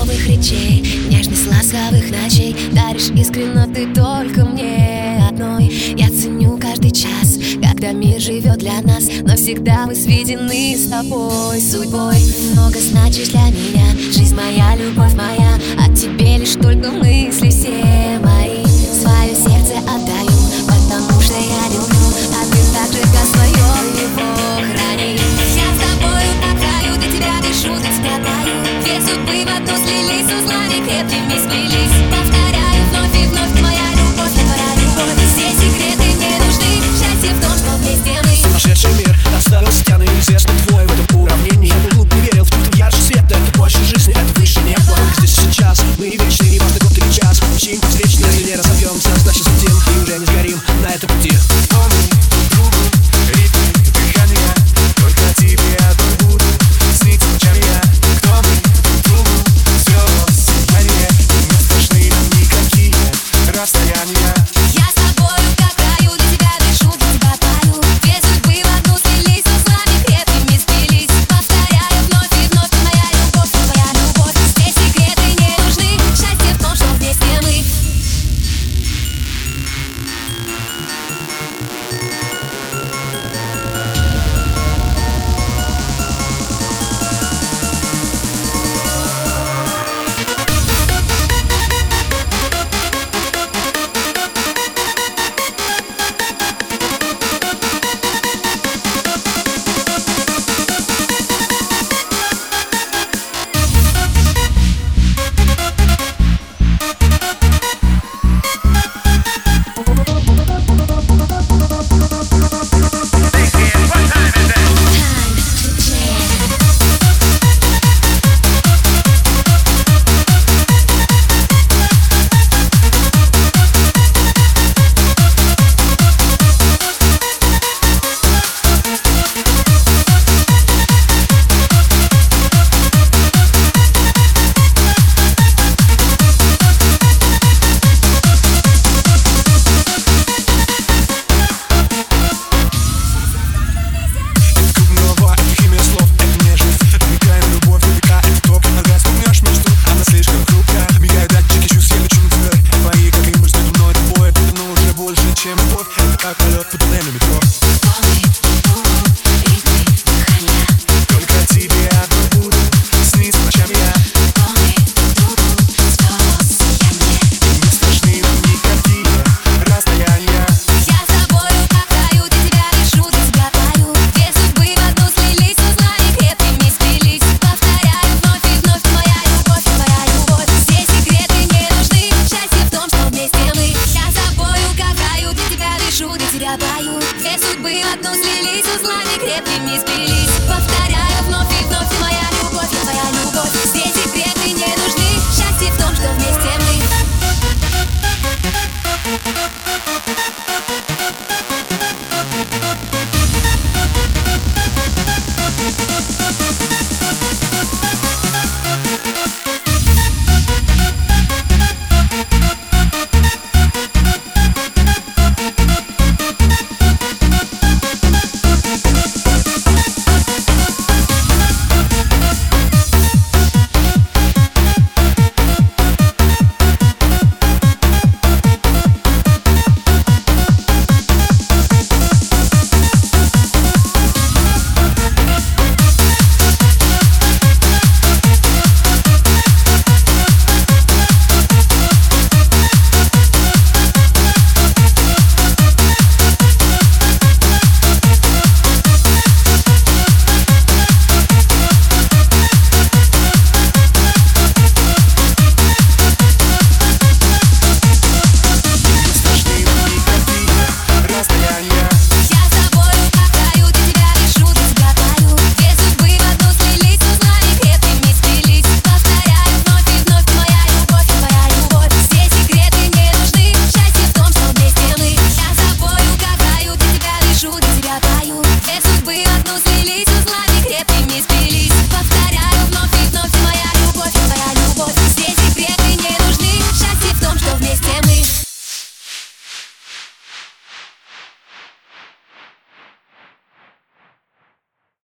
теплых речей, нежность ласковых ночей. Даришь искренно ты только мне одной. Я ценю каждый час, когда мир живет для нас, но всегда мы сведены с тобой судьбой. Много значишь для меня, жизнь моя, любовь моя. О тебе лишь только мысли все мои. Свое сердце отдаю, потому что я люблю, а ты так же, как свое, его храни. Я с тобою таю, до тебя дышу, до тебя таю. Две судьбы в одну слились, узлами крепкими сплелись. Повторяю вновь и вновь, твоя любовь, не твоя любовь. Все секреты не нужны, счастье в том, что вместе мы. Сумасшедший мир оставил тебя